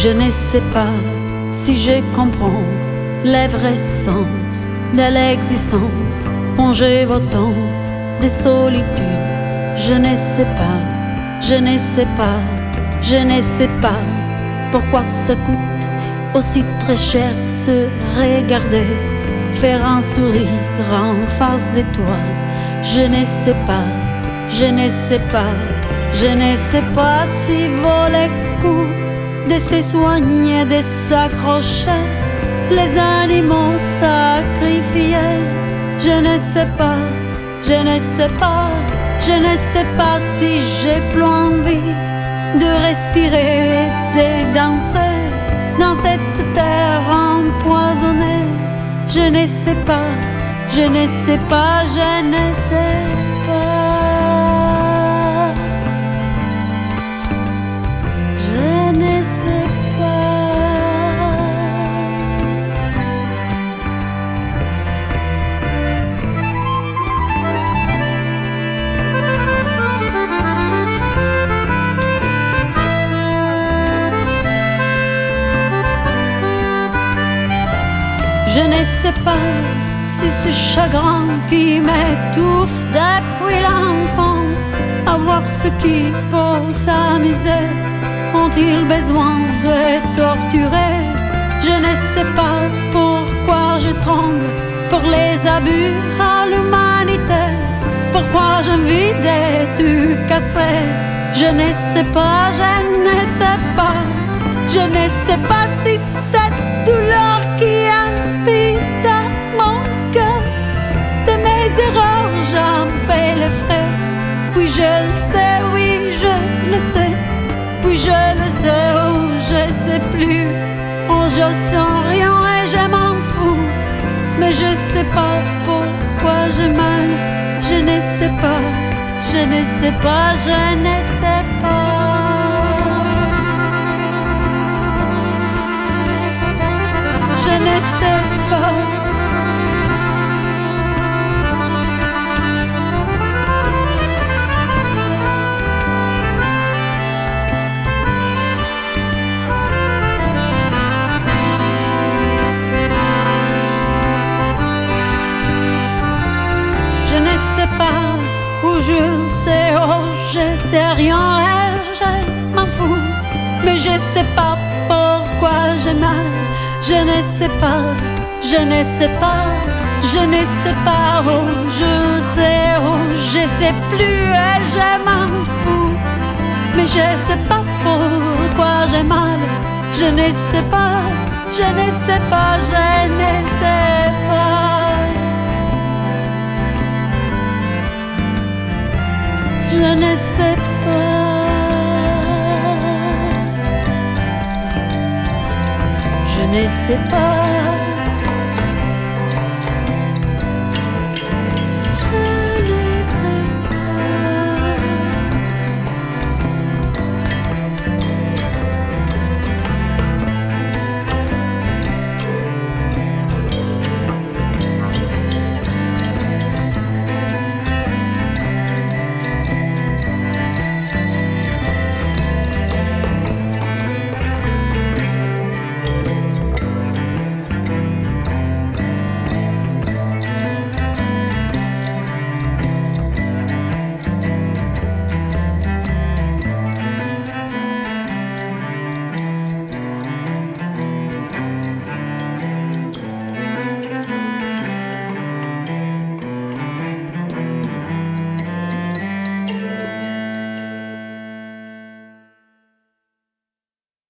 Je ne sais pas si je comprends les vrais sens de l'existence. Quand j'évoque autant de solitude, je ne sais pas, je ne sais pas, je ne sais pas pourquoi ça coûte aussi très cher se regarder, faire un sourire en face de toi. Je ne sais pas, je ne sais pas, je ne sais pas si vaut le coup de se soigner, de s'accrocher, les animaux sacrifiés. Je ne sais pas, je ne sais pas, je ne sais pas si j'ai plus envie de respirer, de danser dans cette terre empoisonnée. Je ne sais pas, je ne sais pas, je ne sais pas. Je ne sais pas. Je ne sais pas si ce chagrin qui m'étouffe depuis l'enfance, avoir ceux qui pour s'amuser ont-ils besoin de torturer. Je ne sais pas pourquoi je tremble pour les abus à l'humanité, pourquoi j'envie de tout casser. Je ne sais pas, je ne sais pas, je ne sais pas si cette douleur qui habite mon cœur, de mes erreurs j'en paie les frais. Oui je le sais, oui je le sais, oui je le sais, oh je sais plus, oh je sens rien et je m'en fous. Mais je sais pas pourquoi j'ai mal, je ne sais pas, je ne sais pas, je ne sais pas. Je ne sais pas. Je ne sais pas où je sais, oh je sais rien et je m'en fous. Mais je sais pas pourquoi j'ai mal, je ne sais pas, je ne sais pas, je ne sais pas, oh je sais, oh je sais plus et je m'en fous. Mais je sais pas pourquoi j'ai mal, je ne sais pas, je ne sais pas, je ne sais pas. Je ne sais pas. Je ne sais pas.